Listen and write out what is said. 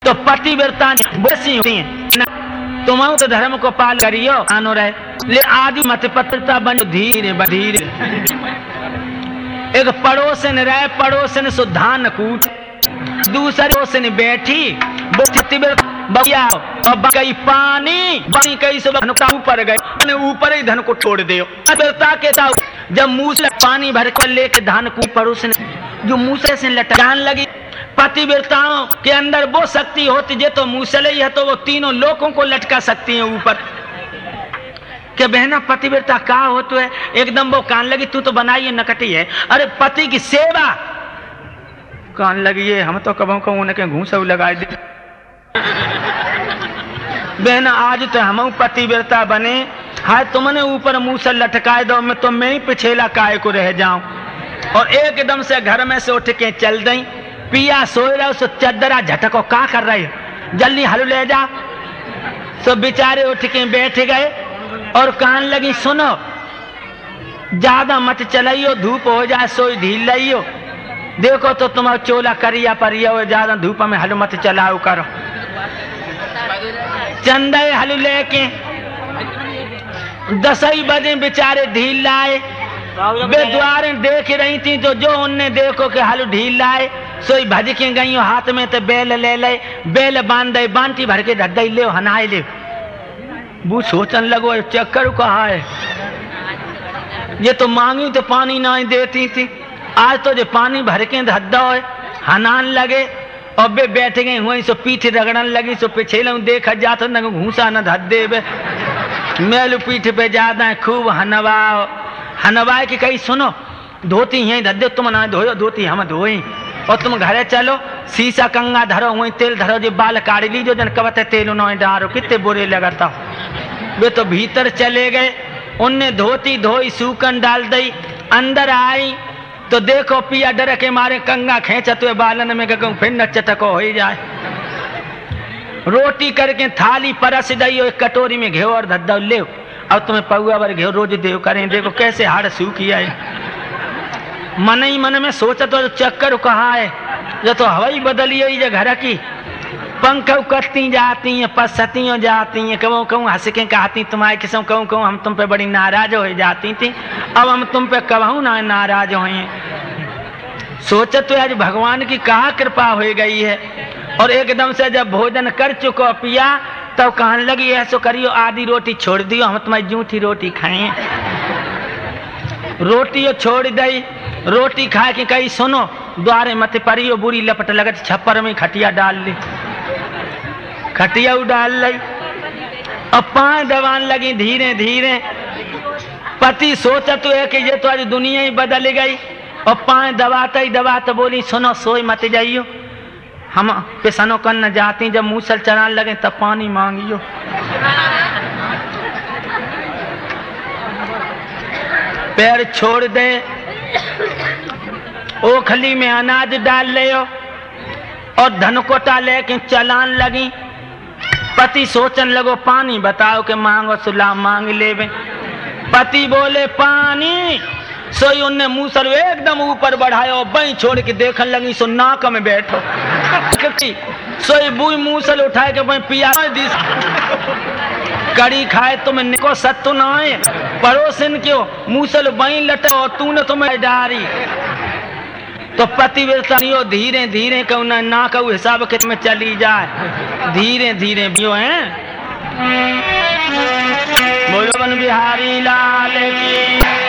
तो पतिव्रता वैसी होती है। तुम तो धर्म को पाल करियो आनो रहे ले आदि मत पत्रता बन धीरे धीरे। एक पड़ोसन रहे, पड़ोसन सो धान कूट, दूसरे पड़ोसन बैठी वो पतिव्रता और कई पानी पानी कई सब ऊपर गए, ऊपर ही धन को छोड़ दे। पतिव्रता के था जब मुंह से पानी भर कर लेके धान को पड़ोसन जो मुंह से लटकान लगी। पतिव्रताओं के अंदर वो शक्ति होती जो तो मूसले है तो वो तीनों लोगों को लटका सकती है ऊपर। क्या बहना पतिव्रता का हो तो है एकदम वो कान लगी तू तो बनाई नकटी है। अरे पति की सेवा कान लगी है, हम तो कबों को उनके घूसा लगा दे। बहना आज तो हम पतिव्रता बने, हाय तुमने ऊपर मुंह से लटकाए दो, मैं तो मैं ही पिछेला काय को रह जाऊं। और एकदम से घर में से उठ के चल गई। पिया सोए रहा उस चदरा झटको का कर रहे हो, जल्दी हल ले जा। तो बेचारे उठ के बैठ गए और कान लगी सुनो ज्यादा मत चलाइयो, धूप हो जाए सोई ढील लाइयो। देखो तो तुम्हारा चोला करिया परिया हो, ज्यादा धूप में हल मत चलाओ करो। चंदे हल लेके 10 बजे बेचारे ढील लाए। वे द्वार देख रही थी तो जो उनने देखो कि हल ढील लाए सोई भज के गई हाथ में तो बेल ले ले, बेल बांध दे, बांटी भर के धद ले हनाए ले। वो सोचन लगो चक्कर कहा है, ये तो मांगी तो पानी ना देती थी, आज तो जो पानी भर के धद्दा हो हनान लगे। और वे बैठ गए वहीं सो पीठ रगड़न लगी। सो पिछेल देखा जाता न घूसा न धद्दे वे मेल पीठ पे जाता है खूब हनवाओ हनवाए कि कहीं सुनो धोती यहीं धद्दे तुम ना धोयो, धोती हम धोई और तुम घरे चलो शीशा कंगा धरो वहीं तेल धरो जो बाल काट लीजो जन कबते तेल न डारो, कितने बुरे लगता। वे तो भीतर चले गए, उनने धोती धोई सूकन डाल दी। अंदर आई तो देखो पिया डर के मारे कंगा खेचत हुए बालन में कहूँ फिर न चटको हो जाए। रोटी करके थाली परस दई एक कटोरी में घेव और धद्दा ले। अब तुम्हें पौआ भर घेव रोज देव करें, देखो कैसे हाड़ सूखी है। मन ही मन में सोचा तो चक्कर कहा है, जो तो हवाई बदली है घर की। पंख कटती जाती हैं, पसती हो जाती हैं, कहूँ कहूँ हंस के कहती तुम्हारे किसों कहूँ कहूँ हम तुम पे बड़ी नाराज हो जाती थी, अब हम तुम पे कहूँ ना नाराज हुए। सोचा तो आज भगवान की कहाँ कृपा हो गई है। और एकदम से जब भोजन कर चुको पिया तब कहने लगी ऐसो करियो आधी रोटी छोड़ दियो, हम तुम्हारी जूठी रोटी खाएं। रोटी छोड़ दई, रोटी खा के कही सुनो द्वारे मत परियो बुरी लपट लगत, छप्पर में खटिया डाल ली, खटिया डाल ली। अब पांव दबान लगी धीरे धीरे। पति सोचत है कि ये तो आज दुनिया ही बदल गई। और पांव दबाता ही दबाता बोली सुनो सोई मत जाइयो, हम पिसनो कर न जाती, जब मूसल चलाने लगे तब पानी मांगियो। पैर छोड़ दे, ओखली में अनाज डाल ले और धनकोटा लेके चलान लगी। पति सोचन लगो पानी बताओ के मांगो सुला मांग लेवे। पति बोले पानी, सोई उनने मूसल एकदम ऊपर बढ़ाया और बई छोड़ के देखने लगी। सो नाक में बैठो सोई बुई मूसल उठाए के बई पिया दी कड़ी खाए तुम्हें को सत्तु ना है पड़ोसन क्यों मूसल बई लटो और तूने तुम्हें डारी। तो पतिव्रता धीरे धीरे कहू ना कहू हिसाब के में चली जाए, धीरे धीरे भी है। बोलो वन बिहारी लाल की।